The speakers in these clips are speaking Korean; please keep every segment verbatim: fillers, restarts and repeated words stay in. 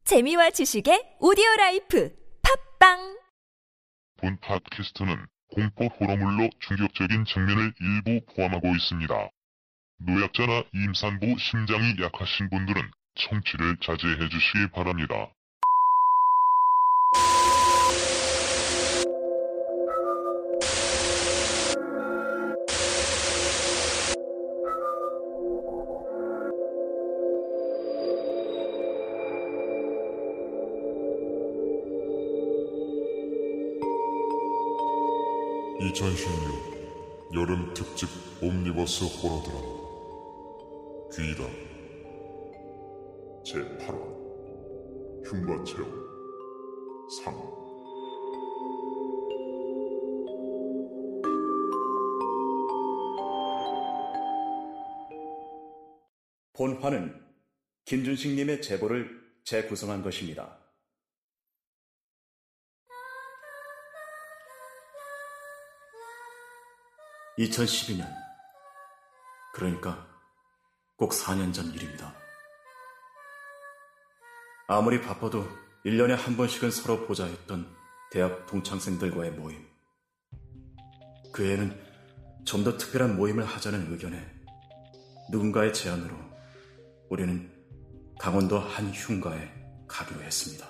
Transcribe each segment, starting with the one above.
재미와 지식의 오디오라이프 팝빵. 본 팟캐스트는 공포 호러물로 충격적인 장면을 일부 포함하고 있습니다. 노약자나 임산부 심장이 약하신 분들은 청취를 자제해 주시기 바랍니다. 이천십육 여름 특집 옴니버스 호러 드라마 귀다 제팔 화 흉가체험 삼. 본화는 김준식님의 제보를 재구성한 것입니다. 이천십이 년, 그러니까 꼭 사 년 전 일입니다. 아무리 바빠도 일 년에 한 번씩은 서로 보자 했던 대학 동창생들과의 모임. 그 애는 좀 더 특별한 모임을 하자는 의견에 누군가의 제안으로 우리는 강원도 한 흉가에 가기로 했습니다.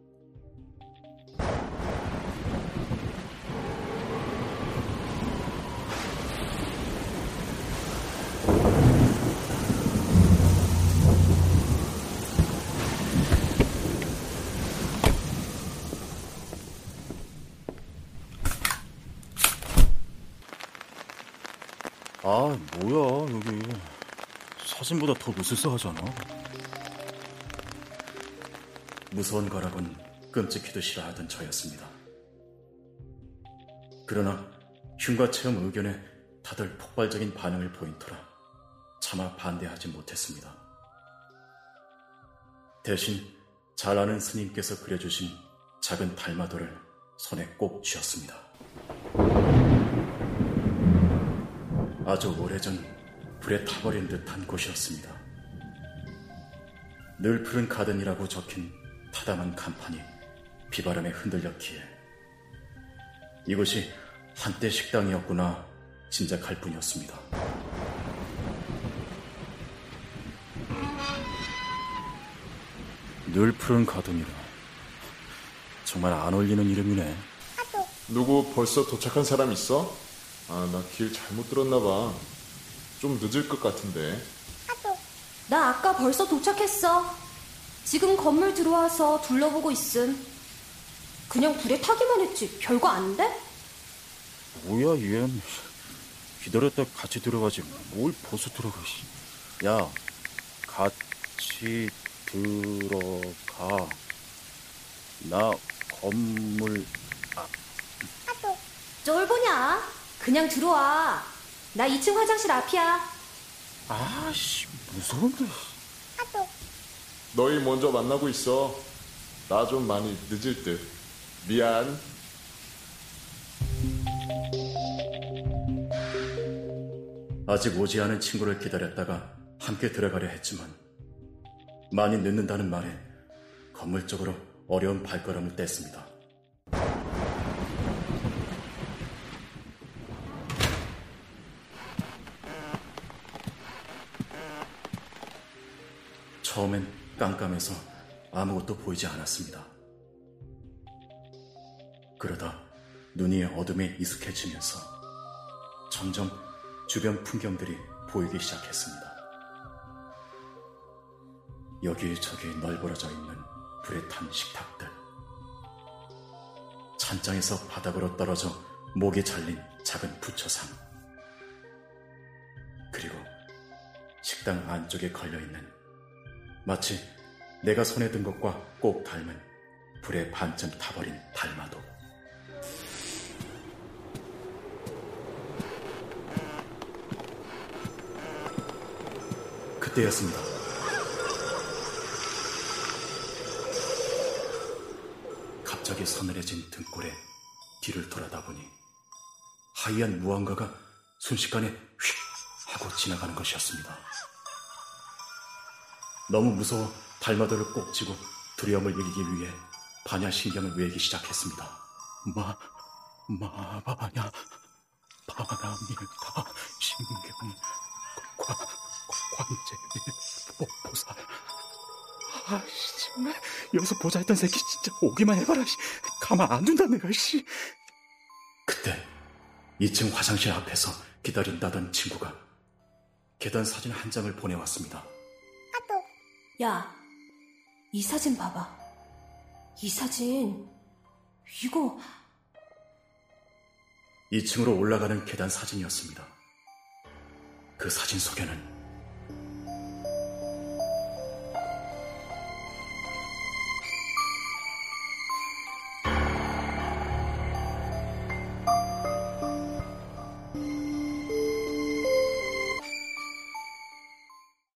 아, 뭐야, 여기. 사진보다 더 무스스하잖아. 무서운 거라곤 끔찍히도 싫어하던 저였습니다. 그러나 흉가 체험 의견에 다들 폭발적인 반응을 보인 터라 차마 반대하지 못했습니다. 대신 잘 아는 스님께서 그려주신 작은 달마도를 손에 꼭 쥐었습니다. 아주 오래전 불에 타버린 듯한 곳이었습니다. 늘 푸른 가든이라고 적힌 타담한 간판이 비바람에 흔들렸기에 이곳이 한때 식당이었구나 짐작할 뿐이었습니다. 늘 푸른 가든이라 정말 안 어울리는 이름이네. 누구 벌써 도착한 사람 있어? 아, 나 길 잘못 들었나 봐. 좀 늦을 것 같은데. 나 아까 벌써 도착했어. 지금 건물 들어와서 둘러보고 있음. 그냥 불에 타기만 했지 별거 안 돼? 뭐야 얘는. 기다렸다 같이 들어가지 뭘 벌써 들어가. 야, 같이 들어가. 나 건물. 아. 뭘 보냐? 그냥 들어와. 나 이 층 화장실 앞이야. 아씨, 무서운데. 너희 먼저 만나고 있어. 나 좀 많이 늦을 듯. 미안. 아직 오지 않은 친구를 기다렸다가 함께 들어가려 했지만 많이 늦는다는 말에 건물 쪽으로 어려운 발걸음을 뗐습니다. 처음엔 깜깜해서 아무것도 보이지 않았습니다. 그러다 눈이 어둠에 익숙해지면서 점점 주변 풍경들이 보이기 시작했습니다. 여기저기 널브러져 있는 불에 탄 식탁들, 찬장에서 바닥으로 떨어져 목에 잘린 작은 부처상, 그리고 식당 안쪽에 걸려있는 마치 내가 손에 든 것과 꼭 닮은 불에 반쯤 타버린 달마도. 그때였습니다. 갑자기 서늘해진 등골에 뒤를 돌아다보니 하얀 무언가가 순식간에 휙 하고 지나가는 것이었습니다. 너무 무서워 달마도를 꼭 쥐고 두려움을 이기기 위해 반야신경을 외우기 시작했습니다. 마, 마바야, 바라밀타, 신경, 과, 관제, 보살. 아씨, 정말 여기서 보자 했던 새끼 진짜 오기만 해봐라. 씨. 가만 안 둔다 내가. 씨. 그때 이 층 화장실 앞에서 기다린다던 친구가 계단 사진 한 장을 보내왔습니다. 야, 이 사진 봐봐. 이 사진, 이거... 이 층으로 올라가는 계단 사진이었습니다. 그 사진 속에는